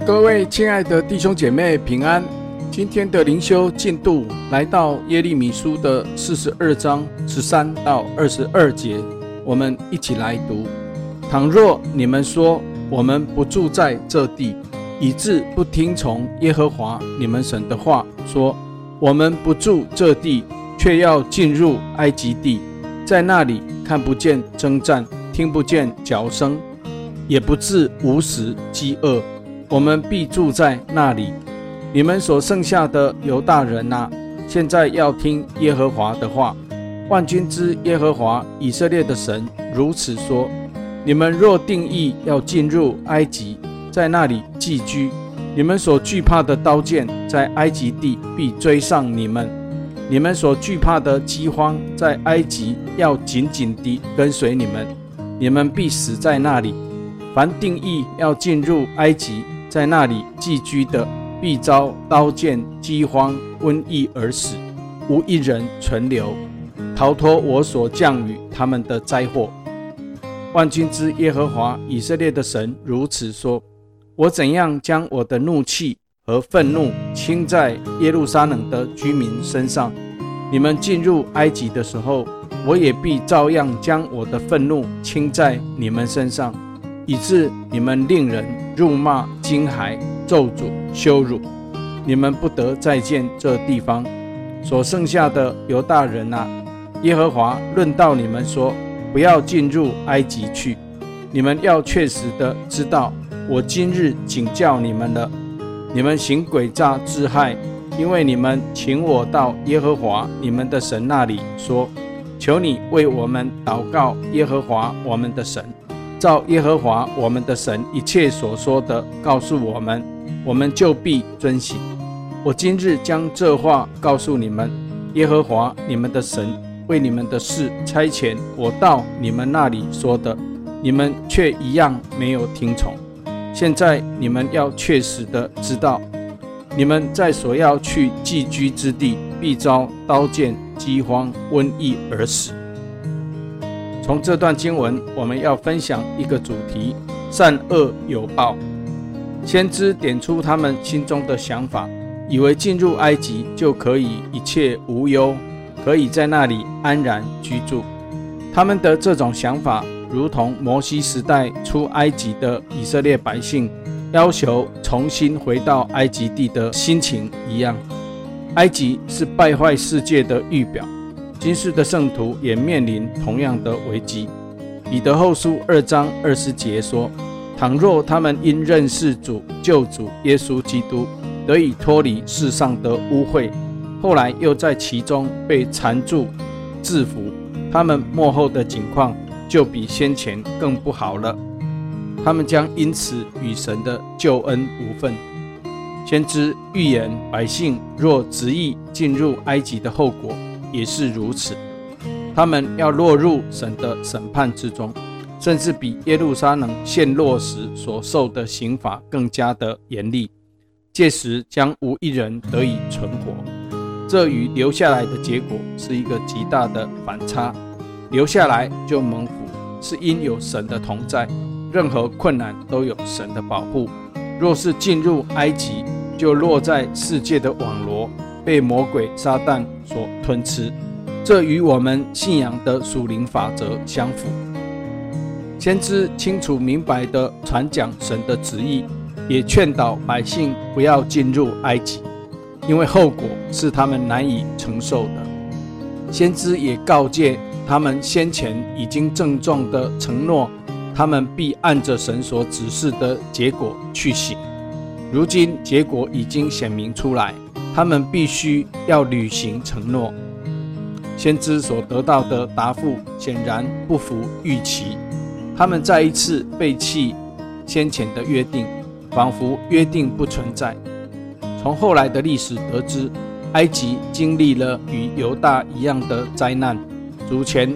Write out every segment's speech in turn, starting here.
各位亲爱的弟兄姐妹平安，今天的灵修进度来到耶利米书的42章13到22节，我们一起来读。倘若你们说我们不住在这地，以致不听从耶和华你们神的话，说我们不住这地，却要进入埃及地，在那里看不见征战，听不见角声，也不致无食饥饿，我们必住在那里。你们所剩下的犹大人啊，现在要听耶和华的话。万军之耶和华以色列的神如此说：你们若定义要进入埃及，在那里寄居，你们所惧怕的刀剑在埃及地必追上你们，你们所惧怕的饥荒在埃及要紧紧地跟随你们，你们必死在那里。凡定义要进入埃及，在那里寄居的，必遭刀剑、饥荒、瘟疫而死，无一人存留，逃脱我所降与他们的灾祸。万军之耶和华以色列的神如此说：我怎样将我的怒气和愤怒倾在耶路撒冷的居民身上，你们进入埃及的时候，我也必照样将我的愤怒倾在你们身上，以致你们令人辱骂、惊骇、咒诅、羞辱，你们不得再见这地方。所剩下的犹大人啊，耶和华论到你们说，不要进入埃及去。你们要确实的知道，我今日警教你们了。你们行诡诈自害，因为你们请我到耶和华你们的神那里，说：求你为我们祷告耶和华我们的神，照耶和华我们的神一切所说的告诉我们，我们就必遵行。我今日将这话告诉你们，耶和华你们的神为你们的事差遣我到你们那里说的，你们却一样没有听从。现在你们要确实的知道，你们在所要去寄居之地，必遭刀剑、饥荒、瘟疫而死。从这段经文，我们要分享一个主题：善恶有报。先知点出他们心中的想法，以为进入埃及就可以一切无忧，可以在那里安然居住。他们的这种想法如同摩西时代出埃及的以色列百姓要求重新回到埃及地的心情一样。埃及是败坏世界的预表，今世的圣徒也面临同样的危机。彼得后书2章20节说：倘若他们因认识主救主耶稣基督，得以脱离世上的污秽，后来又在其中被缠住制服，他们末后的景况就比先前更不好了。他们将因此与神的救恩无分。先知预言百姓若执意进入埃及的后果也是如此，他们要落入神的审判之中，甚至比耶路撒冷陷落时所受的刑罚更加的严厉。届时将无一人得以存活。这与留下来的结果是一个极大的反差。留下来就蒙福，是因有神的同在，任何困难都有神的保护。若是进入埃及，就落在世界的网罗，被魔鬼撒旦所吞吃。这与我们信仰的属灵法则相符。先知清楚明白地传讲神的旨意，也劝导百姓不要进入埃及，因为后果是他们难以承受的。先知也告诫他们先前已经郑重地承诺，他们必按着神所指示的结果去行。如今结果已经显明出来，他们必须要履行承诺。先知所得到的答复显然不符预期，他们再一次背弃先前的约定，仿佛约定不存在。从后来的历史得知，埃及经历了与犹大一样的灾难。主前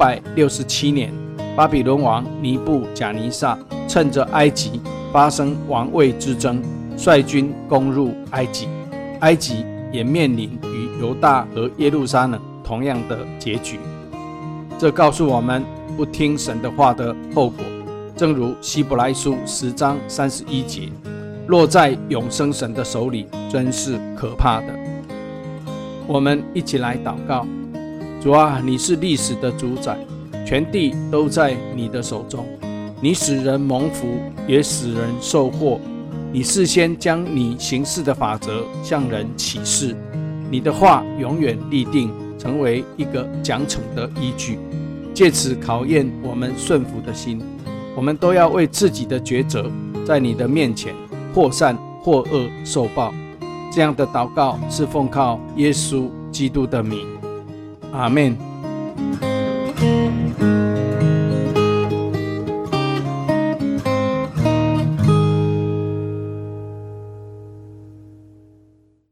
567年，巴比伦王尼布甲尼撒趁着埃及发生王位之争，率军攻入埃及。埃及也面临与犹大和耶路撒冷同样的结局。这告诉我们不听神的话的后果，正如希伯来书10章31节： 落在永生神的手里，真是可怕的。我们一起来祷告。主啊，你是历史的主宰，全地都在你的手中，你使人蒙福，也使人受祸。你事先将你行事的法则向人启示，你的话永远立定，成为一个奖惩的依据，借此考验我们顺服的心。我们都要为自己的抉择，在你的面前或善或恶受报。这样的祷告是奉靠耶稣基督的名，阿们。